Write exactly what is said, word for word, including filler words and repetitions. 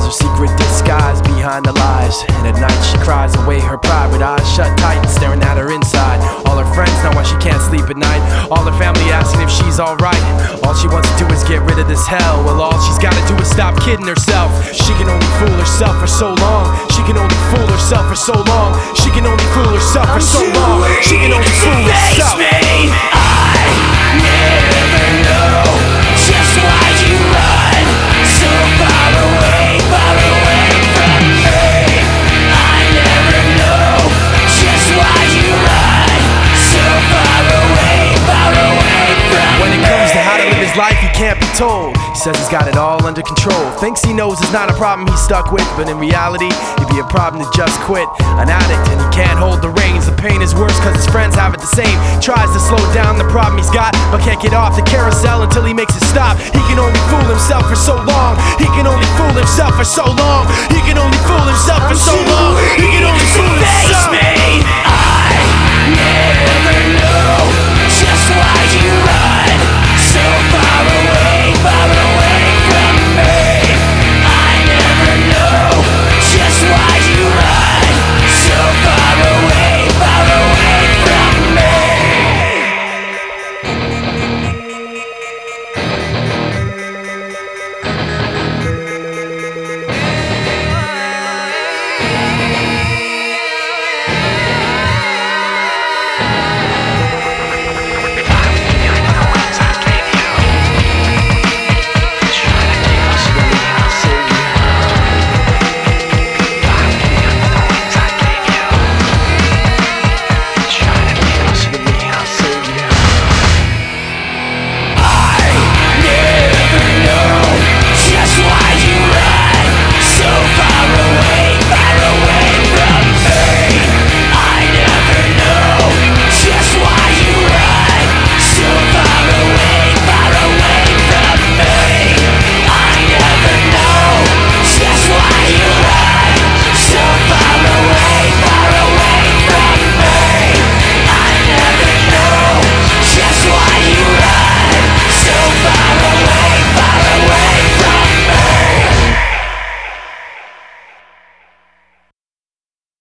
her secret disguise behind the lies. And at night she cries away her pride with eyes shut tight, staring at her inside. All her friends know why she can't sleep at night. All her family asking if she's alright. All she wants to do is get rid of this hell. Well, all she's gotta do is stop kidding herself. She can only fool herself for so long. She can only fool herself for so long. She can only fool herself for so long. She can only fool herself. Me. I never know just why you run so far away, far away from me. I never know just why you run so far away, far away from me. When it comes to how to live his life, he can't be told. He says he's got it all under control. Thinks he knows it's not a problem he's stuck with, but in reality, it'd be a problem to just quit. An addict and he can't hold the reins. The pain is worse cause his friends have it the same. Tries to slow down the problem he's got, but can't get off the carousel until he makes it stop. He can only fool himself for so long. He can only fool himself for so long. He can only fool himself for so long.